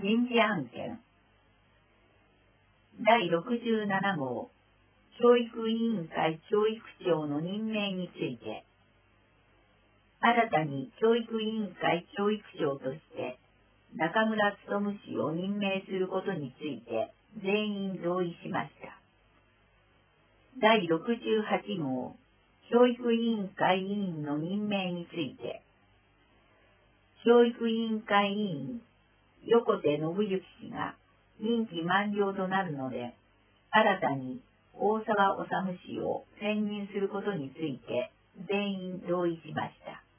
人事案件第67号教育委員会教育長の任命について、新たに教育委員会教育長として中村勉氏を任命することについて全員同意しました。第68号教育委員会委員の任命について、教育委員会委員横手信之氏が任期満了となるので、新たに大沢治氏を選任することについて全員同意しました。